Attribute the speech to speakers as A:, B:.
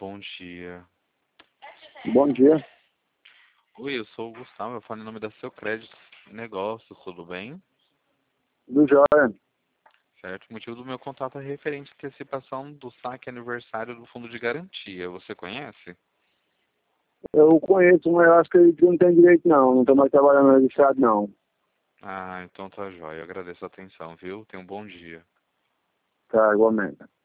A: bom dia.
B: Bom dia.
A: Oi, eu sou o Gustavo, eu falo em nome da Seu Crédito Negócios, tudo bem?
B: Do Jóia.
A: Certo, o motivo do meu contato é referente à antecipação do saque aniversário do Fundo de Garantia. Você conhece?
B: Eu conheço, mas eu acho que ele não tem direito não. Não estou mais trabalhando no registrado não.
A: Ah, então tá jóia. Eu agradeço a atenção, viu? Tenha um bom dia.
B: Tá, igualmente.